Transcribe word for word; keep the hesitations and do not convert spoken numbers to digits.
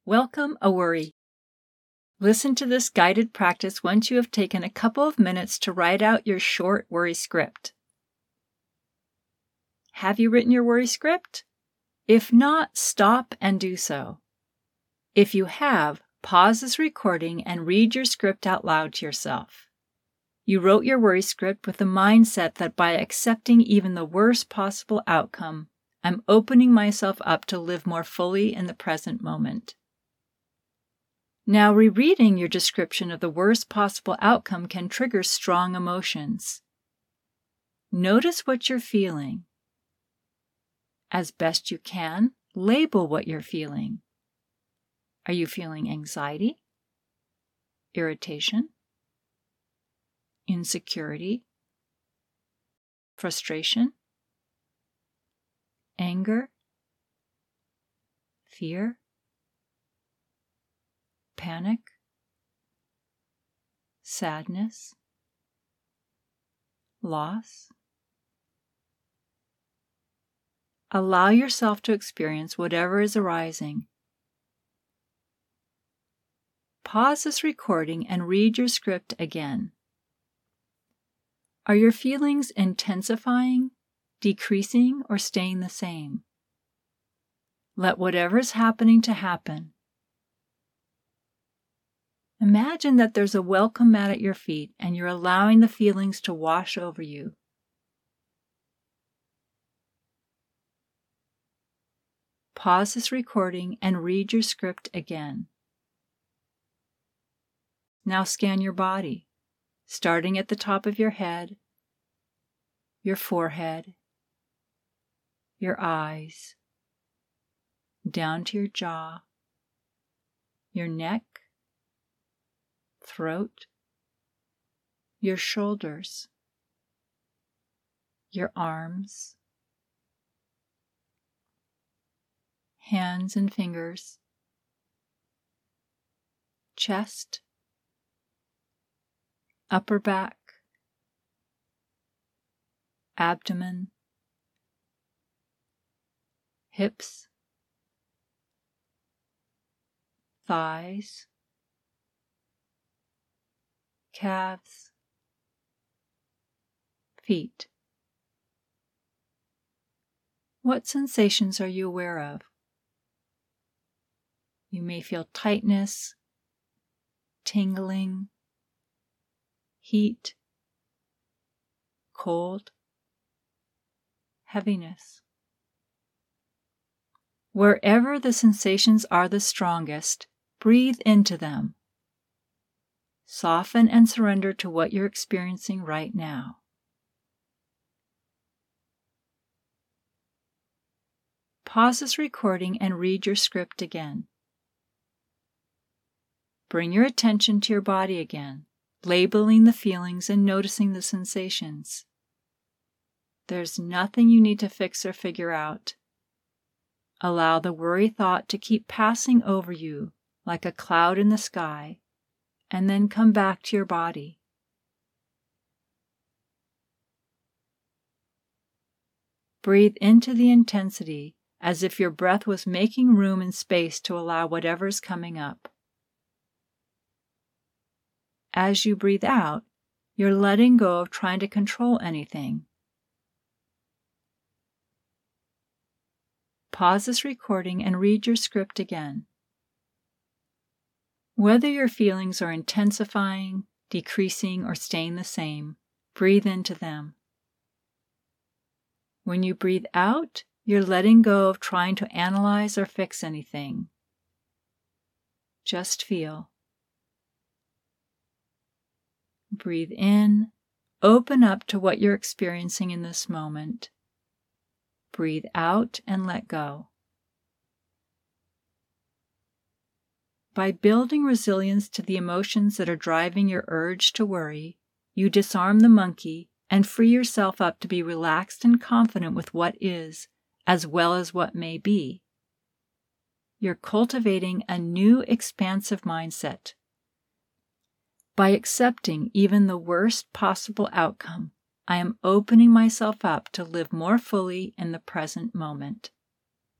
Welcome a worry. Listen to this guided practice once you have taken a couple of minutes to write out your short worry script. Have you written your worry script? If not, stop and do so. If you have, pause this recording and read your script out loud to yourself. You wrote your worry script with the mindset that by accepting even the worst possible outcome, I'm opening myself up to live more fully in the present moment. Now, rereading your description of the worst possible outcome can trigger strong emotions. Notice what you're feeling. As best you can, label what you're feeling. Are you feeling anxiety? Irritation? Insecurity? Frustration? Anger? Fear? Panic? Sadness? Loss? Allow yourself to experience whatever is arising. Pause this recording and read your script again. Are your feelings intensifying, decreasing, or staying the same? Let whatever is happening to happen. Imagine that there's a welcome mat at your feet and you're allowing the feelings to wash over you. Pause this recording and read your script again. Now scan your body, starting at the top of your head, your forehead, your eyes, down to your jaw, your neck, throat, your shoulders, your arms, hands and fingers, chest, upper back, abdomen, hips, thighs, calves, feet. What sensations are you aware of? You may feel tightness, tingling, heat, cold, heaviness. Wherever the sensations are the strongest, breathe into them. Soften and surrender to what you're experiencing right now. Pause this recording and read your script again. Bring your attention to your body again, labeling the feelings and noticing the sensations. There's nothing you need to fix or figure out. Allow the worry thought to keep passing over you like a cloud in the sky, and then come back to your body. Breathe into the intensity as if your breath was making room and space to allow whatever's coming up. As you breathe out, you're letting go of trying to control anything. Pause this recording and read your script again. Whether your feelings are intensifying, decreasing, or staying the same, breathe into them. When you breathe out, you're letting go of trying to analyze or fix anything. Just feel. Breathe in, open up to what you're experiencing in this moment. Breathe out and let go. By building resilience to the emotions that are driving your urge to worry, you disarm the monkey and free yourself up to be relaxed and confident with what is, as well as what may be. You're cultivating a new expansive mindset. By accepting even the worst possible outcome, I am opening myself up to live more fully in the present moment.